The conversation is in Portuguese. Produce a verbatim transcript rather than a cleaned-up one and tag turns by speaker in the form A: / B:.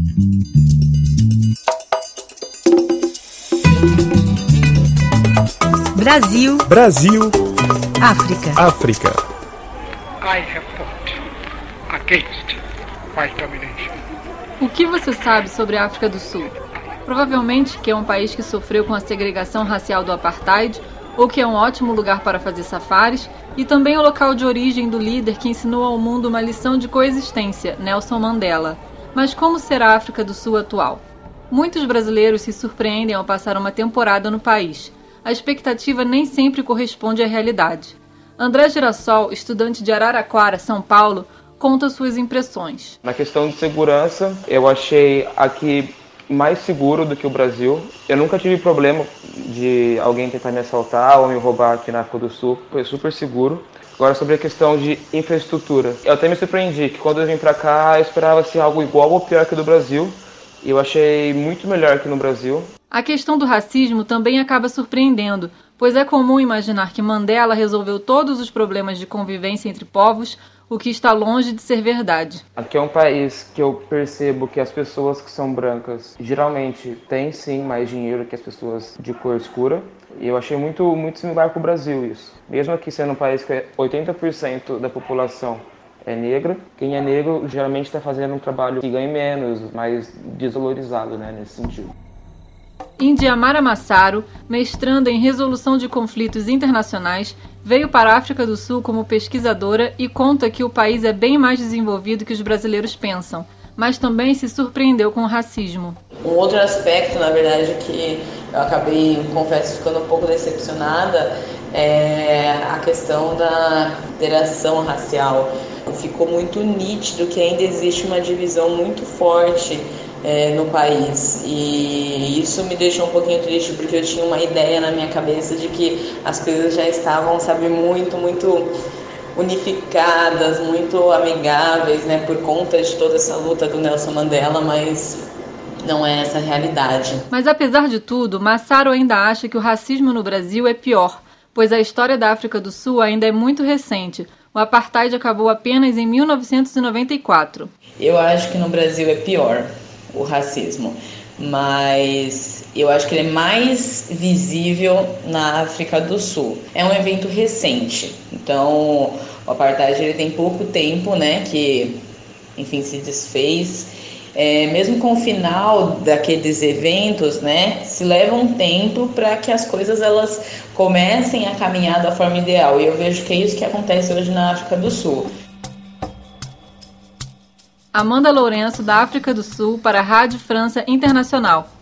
A: Brasil.
B: Brasil.
A: África.
B: África.
C: I have fought against white domination.
D: O que você sabe sobre a África do Sul? Provavelmente que é um país que sofreu com a segregação racial do apartheid, ou que é um ótimo lugar para fazer safaris, e também o local de origem do líder que ensinou ao mundo uma lição de coexistência, Nelson Mandela. Mas como será a África do Sul atual? Muitos brasileiros se surpreendem ao passar uma temporada no país. A expectativa nem sempre corresponde à realidade. André Girassol, estudante de Araraquara, São Paulo, conta suas impressões.
E: Na questão de segurança, eu achei aqui mais seguro do que o Brasil. Eu nunca tive problema de alguém tentar me assaltar ou me roubar aqui na África do Sul. Foi super seguro. Agora, sobre a questão de infraestrutura. Eu até me surpreendi que quando eu vim pra cá, eu esperava ser algo igual ou pior que o do Brasil. E eu achei muito melhor que no Brasil.
D: A questão do racismo também acaba surpreendendo, pois é comum imaginar que Mandela resolveu todos os problemas de convivência entre povos, o que está longe de ser verdade.
E: Aqui é um país que eu percebo que as pessoas que são brancas geralmente têm sim mais dinheiro que as pessoas de cor escura. E eu achei muito, muito similar com o Brasil isso. Mesmo aqui sendo um país que oitenta por cento da população é negra, quem é negro geralmente está fazendo um trabalho que ganha menos, mais desvalorizado, né, nesse sentido.
D: Indiamara Massaro, mestranda em resolução de conflitos internacionais, veio para a África do Sul como pesquisadora e conta que o país é bem mais desenvolvido que os brasileiros pensam, mas também se surpreendeu com o racismo.
F: Um outro aspecto, na verdade, que eu acabei, confesso, ficando um pouco decepcionada é a questão da interação racial. Ficou muito nítido que ainda existe uma divisão muito forte É, no país, e isso me deixou um pouquinho triste, porque eu tinha uma ideia na minha cabeça de que as coisas já estavam, sabe, muito, muito unificadas, muito amigáveis, né, por conta de toda essa luta do Nelson Mandela, mas não é essa a realidade.
D: Mas apesar de tudo, Massaro ainda acha que o racismo no Brasil é pior, pois a história da África do Sul ainda é muito recente. O apartheid acabou apenas em mil novecentos e noventa e quatro.
F: Eu acho que no Brasil é pior o racismo, mas eu acho que ele é mais visível na África do Sul. É um evento recente, então o apartheid ele tem pouco tempo, né, que, enfim, se desfez. É, mesmo com o final daqueles eventos, né, se leva um tempo para que as coisas elas comecem a caminhar da forma ideal, e eu vejo que é isso que acontece hoje na África do Sul.
D: Amanda Lourenço, da África do Sul, para a Rádio França Internacional.